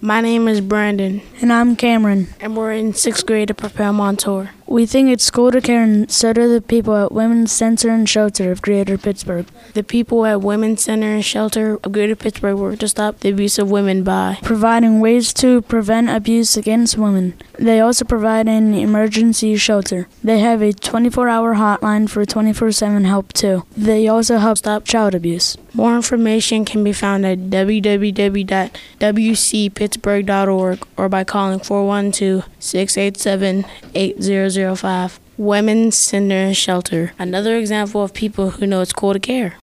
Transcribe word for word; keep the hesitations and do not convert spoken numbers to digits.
My name is Brandon. And I'm Cameron. And we're in sixth grade at Propel Montour. We think it's cool to care, and so do the people at Women's Center and Shelter of Greater Pittsburgh. The people at Women's Center and Shelter of Greater Pittsburgh work to stop the abuse of women by providing ways to prevent abuse against women. They also provide an emergency shelter. They have a twenty-four hour hotline for twenty-four seven help too. They also help stop child abuse. More information can be found at w w w dot w c pittsburgh dot org or by calling four one two, six eight seven, eight zero zero five. Women's Center and Shelter, another example of people who know it's cool to care.